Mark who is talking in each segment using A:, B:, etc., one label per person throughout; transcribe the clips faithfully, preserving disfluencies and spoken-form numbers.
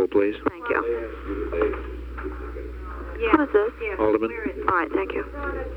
A: roll, please.
B: Thank you. Who is this?
A: Alderman.
B: All right, thank you.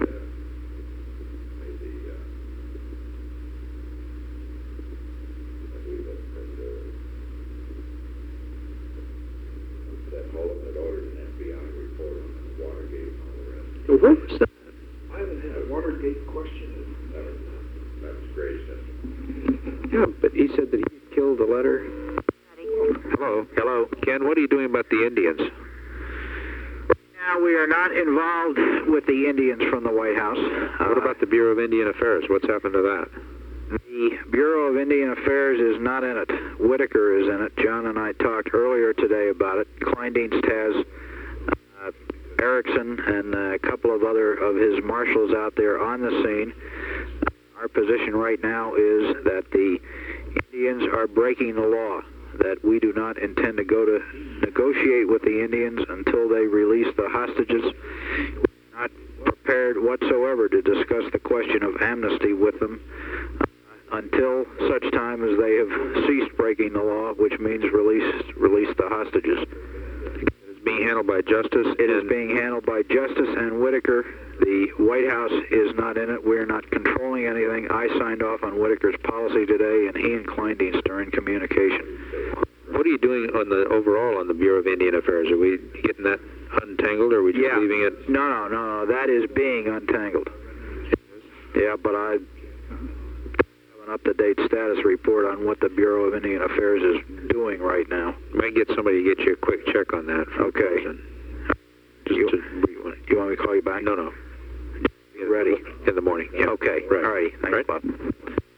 A: What was that?
C: I haven't had a Watergate question.
D: That's great.
A: Yeah, but he said that he killed the letter. Hello, hello. Ken, what are you doing about the Indians?
C: Now, we are not involved with the Indians from the White House.
A: What
C: Uh,
A: about the Bureau of Indian Affairs? What's happened to that?
C: The Bureau of Indian Affairs is not in it. Whitaker is in it. John and I talked earlier today about it. Kleindienst has uh, Erickson and a couple of other of his marshals out there on the scene. Our position right now is that the Indians are breaking the law, that we do not intend to go to negotiate with the Indians until they release the hostages. We're not prepared whatsoever to discuss the question of amnesty with them uh, until such time as they have ceased breaking the law, which means release, release the hostages.
A: It's being handled by Justice?
C: It is being handled by Justice and Whitaker. The White House is not in it. We're not controlling anything. I signed off on Whitaker's policy today, and he and Kleindienst are in communication.
A: What are you doing on the overall on the Bureau of Indian Affairs? Are we getting that untangled, or are we just
C: Yeah.
A: leaving it?
C: No, no, no, no. That is being untangled. Yeah, but I have an up-to-date status report on what the Bureau of Indian Affairs is doing right now.
A: Might get somebody to get you a quick check on that.
C: Okay.
A: Just
C: You,
A: to,
C: you want me to call you back?
A: no, no.
C: Ready?
A: In the morning. Yeah.
C: Okay.
A: Right.
C: All righty. Thanks,
A: Right.
C: Bob.